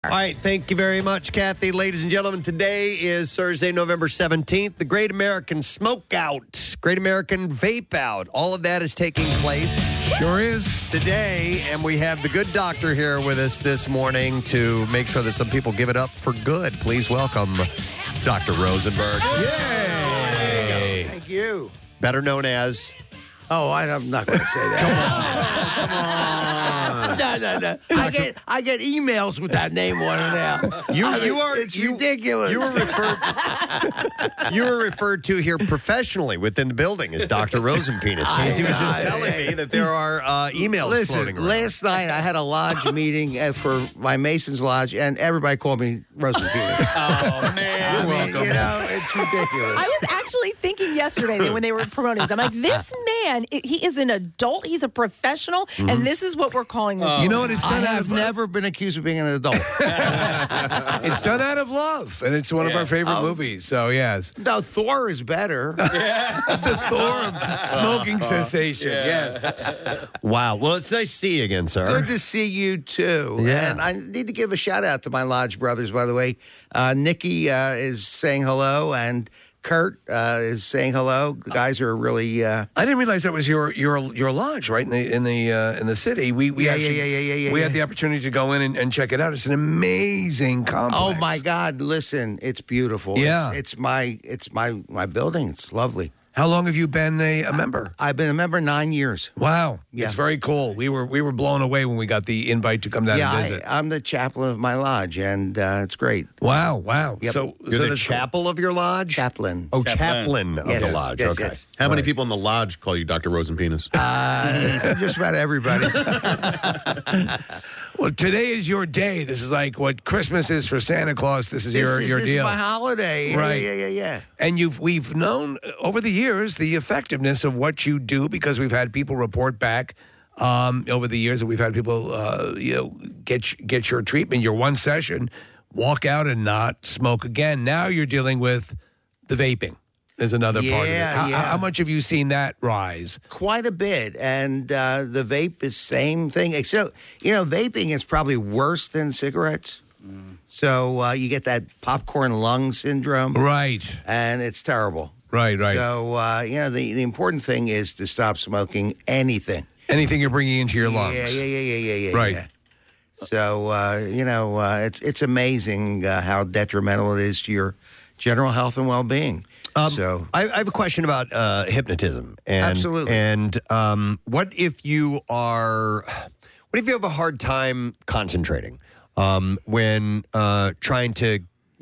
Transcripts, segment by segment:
All right, thank you very much, Kathy. Ladies and gentlemen, today is Thursday, November 17th, the Great American Smokeout, Great American Vape Out. All of that is taking place. Sure is. Today, and we have the good doctor here with us this morning to make sure that some people give it up for good. Please welcome Dr. Rosenberg. Yay! Thank you. Better known as... Oh, I'm not going to say that. Come on. No. I get emails with that name on it now. It's ridiculous. You were referred to here professionally within the building as Dr. Rosenpenis. He was just telling me that there are emails floating around. Last night I had a lodge meeting for my Mason's Lodge, and everybody called me Rosenpenis. Oh, man. You're welcome. You know, it's ridiculous. I was actually thinking yesterday when they were promoting this, I'm like, this man, he is an adult, he's a professional, and this is what we're calling this. You know what? It's I done out have of never been accused of being an adult. It's done out of love, and it's one of our favorite movies. So yes, No, Thor is better. the Thor smoking cessation. Yes. Wow. Well, it's nice to see you again, sir. Good to see you, too. Yeah. And I need to give a shout-out to my lodge brothers, by the way. Nikki is saying hello, and Kurt is saying hello. The guys are really... I didn't realize that was your lodge, right in the city. We actually had the opportunity to go in and check it out. It's an amazing complex. Oh, my God. Listen, it's beautiful. Yeah. It's my building. It's lovely. How long have you been a member? I've been a member 9 years. Wow, Yeah. It's very cool. We were blown away when we got the invite to come down and visit. I'm the chaplain of my lodge, and it's great. Wow. Yep. So You're the that's chapel of your lodge? Chaplain. Oh, chaplain of Yes, the lodge. yes, Okay. yes. How many people in the lodge call you Dr. Rosenpenis? Just about everybody. Well, today is your day. This is like what Christmas is for Santa Claus. This is your this deal. is my holiday. Right. Yeah. And we've known over the years the effectiveness of what you do because we've had people report back over the years that we've had people get your treatment, your one session, walk out and not smoke again. Now you're dealing with the vaping. There's another part of it. How much have you seen that rise? Quite a bit. And the vape is same thing. Except, vaping is probably worse than cigarettes. So you get that popcorn lung syndrome. Right. And it's terrible. Right. So, the important thing is to stop smoking anything. Anything you're bringing into your lungs. Yeah. Right. Yeah. So, it's amazing how detrimental it is to your general health and well-being. I have a question about hypnotism. And, Absolutely. And what if you have a hard time concentrating when trying to,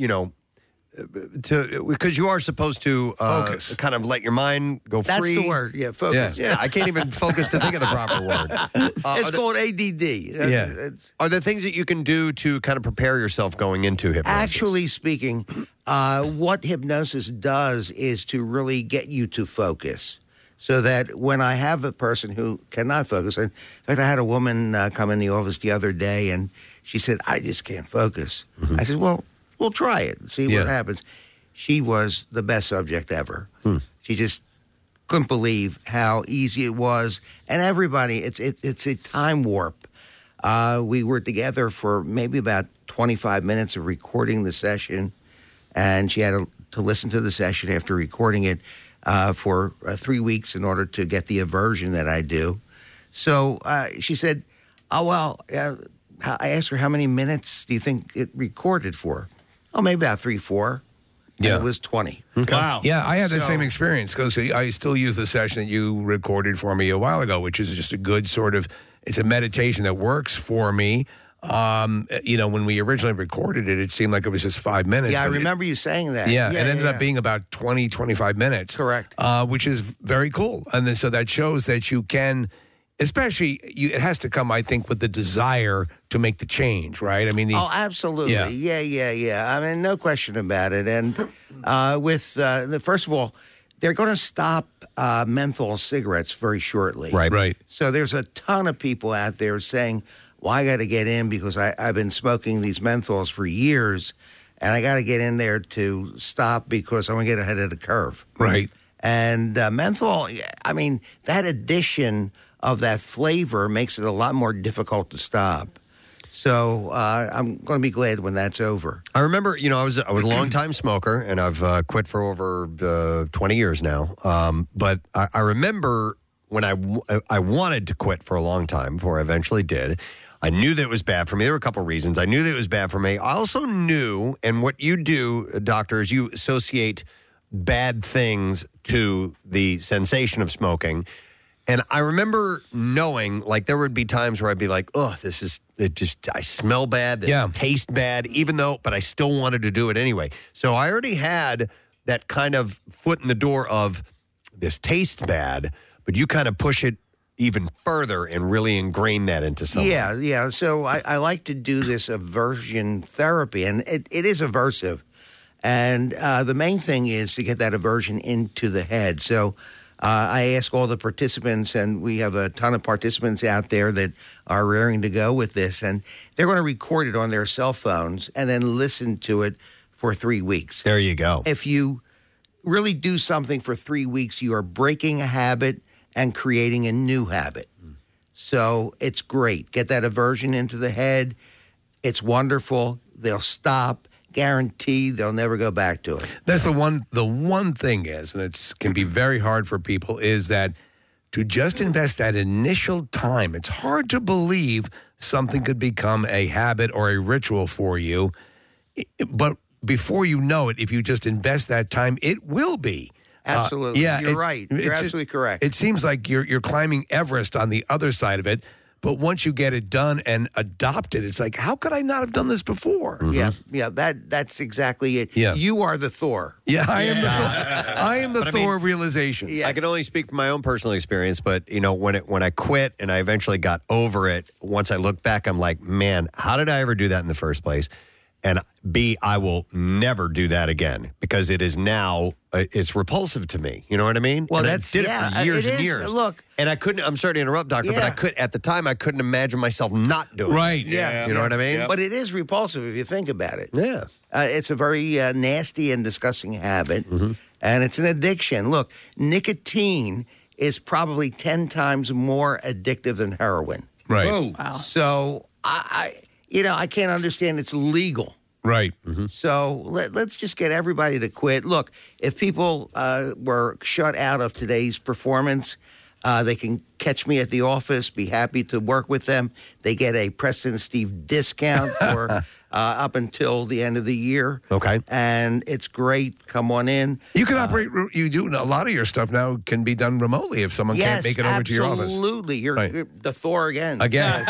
because you are supposed to focus, kind of let your mind go That's free. the word. Yeah, focus. Yeah, I can't even focus to think of the proper word. It's called ADD. Yeah. Are there things that you can do to kind of prepare yourself going into hypnosis? Actually speaking, what hypnosis does is to really get you to focus. So that when I have a person who cannot focus, in fact, I had a woman come in the office the other day, and she said, I just can't focus. I said, well, we'll try it and see what happens. She was the best subject ever. She just couldn't believe how easy it was. And everybody, it's a time warp. We were together for maybe about 25 minutes of recording the session, and she had to listen to the session after recording it for 3 weeks in order to get the aversion that I do. So she said, I asked her, how many minutes do you think it recorded for? Oh, maybe about 3, 4. Yeah. And it was 20. Okay. Wow. Yeah, I had the same experience because I still use the session that you recorded for me a while ago, which is just a good sort of, it's a meditation that works for me. When we originally recorded it, it seemed like it was just 5 minutes. Yeah, I remember you saying that. It ended up being about 20, 25 minutes. Correct. Which is very cool. And then, so that shows that you can, especially, it has to come, I think, with the desire to make the change, right? I mean, absolutely. Yeah. I mean, no question about it. And first of all, they're going to stop menthol cigarettes very shortly. Right. So there's a ton of people out there saying, well, I got to get in because I've been smoking these menthols for years, and I got to get in there to stop because I want to get ahead of the curve. Right. And menthol, I mean, that addition of that flavor makes it a lot more difficult to stop. So I'm going to be glad when that's over. I remember, I was a long time smoker, and I've quit for over 20 years now. But I remember when I wanted to quit for a long time before I eventually did. I knew that it was bad for me. There were a couple of reasons. I knew that it was bad for me. I also knew, and what you do, doctor, is you associate bad things to the sensation of smoking. And I remember knowing, like, there would be times where I'd be like, oh, I smell bad, this tastes bad, but I still wanted to do it anyway. So I already had that kind of foot in the door of this tastes bad, but you kind of push it even further and really ingrain that into something. Yeah. So I like to do this aversion therapy, and it is aversive. And the main thing is to get that aversion into the head. So I ask all the participants, and we have a ton of participants out there that are raring to go with this, and they're going to record it on their cell phones and then listen to it for 3 weeks. There you go. If you really do something for 3 weeks, you are breaking a habit and creating a new habit. So it's great. Get that aversion into the head. It's wonderful. They'll stop. Guaranteed they'll never go back to it. That's the one thing is, and it can be very hard for people, is that to just invest that initial time, it's hard to believe something could become a habit or a ritual for you. But before you know it, if you just invest that time, it will be. Absolutely. You're right. You're absolutely correct. It seems like you're climbing Everest on the other side of it. But once you get it done and adopt it, it's like, how could I not have done this before? Mm-hmm. Yeah. That's exactly it. Yeah. You are the Thor. Yeah, I am the Thor of realization. Yes. I can only speak from my own personal experience, but when I quit and I eventually got over it, once I look back, I'm like, man, how did I ever do that in the first place? And B, I will never do that again because it is now, it's repulsive to me. You know what I mean? Well, and that's I did it for years and years. Look. And I couldn't, I'm sorry to interrupt, doctor, but at the time, I couldn't imagine myself not doing it. Right. Yeah. You know what I mean? But it is repulsive if you think about it. Yeah. It's a very nasty and disgusting habit, and it's an addiction. Look, nicotine is probably 10 times more addictive than heroin. Right. Whoa. Wow. So I can't understand it's legal. Right. So let's just get everybody to quit. Look, if people were shut out of today's performance, they can catch me at the office, be happy to work with them. They get a Preston and Steve discount for up until the end of the year. Okay. And it's great. Come on in. You can operate, you do, a lot of your stuff now can be done remotely if someone can't make it over to your office. Absolutely. You're the Thor again. Again.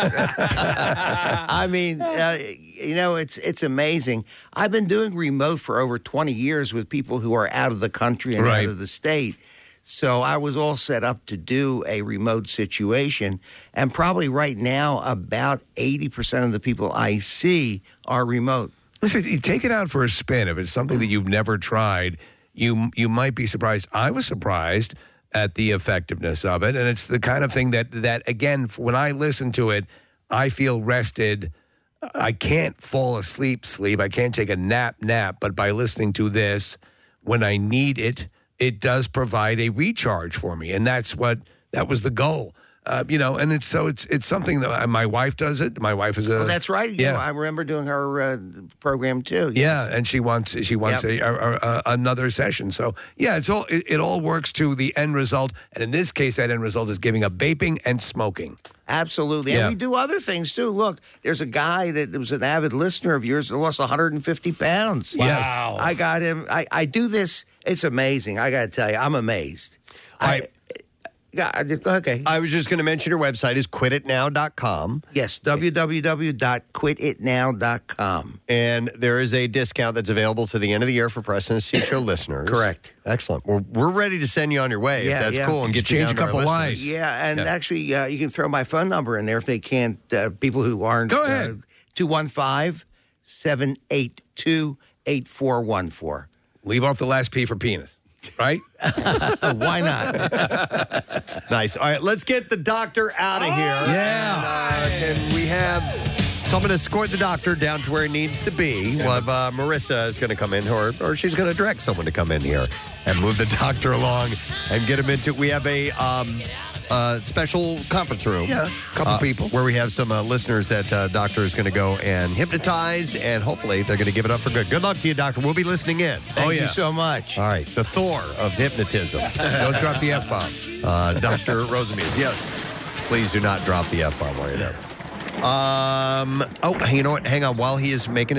I mean, it's amazing. I've been doing remote for over 20 years with people who are out of the country and out of the state. So I was all set up to do a remote situation. And probably right now, about 80% of the people I see are remote. Listen, you take it out for a spin. If it's something that you've never tried, you might be surprised. I was surprised at the effectiveness of it. And it's the kind of thing that again, when I listen to it, I feel rested. I can't fall asleep. I can't take a nap. But by listening to this, when I need it, it does provide a recharge for me. And that was the goal. And it's something that my wife does it. My wife is a. Well, that's right. Yeah. I remember doing her program too. Yeah, and she wants another session. So yeah, it all works to the end result. And in this case, that end result is giving up vaping and smoking. Absolutely. Yeah. And we do other things too. Look, there's a guy that was an avid listener of yours that lost 150 pounds. Yes. Wow. I got him. I do this. It's amazing. I got to tell you, I'm amazed. Okay. I was just going to mention your website is quititnow.com. Yes, www.quititnow.com. And there is a discount that's available to the end of the year for Preston and Steve Show listeners. Correct. Excellent. We're ready to send you on your way if that's cool and get you Change down a couple to our lives. listeners. Yeah, and actually, you can throw my phone number in there if they can't. People who aren't. Go ahead. 215-782-8414. Leave off the last P for penis, right? Why not? Nice. All right, let's get the doctor out of here. Yeah. And we have So I'm going to escort the doctor down to where he needs to be. We'll have Marissa is going to come in, or she's going to direct someone to come in here and move the doctor along and get him into. We have a special conference room. Yeah, a couple people. Where we have some listeners that doctor is going to go and hypnotize, and hopefully they're going to give it up for good. Good luck to you, doctor. We'll be listening in. Thank you so much. All right, the Thor of hypnotism. Don't drop the F-bomb. Dr. Rosenmuse, yes. Please do not drop the F-bomb while you're there. You know what? Hang on. While he is making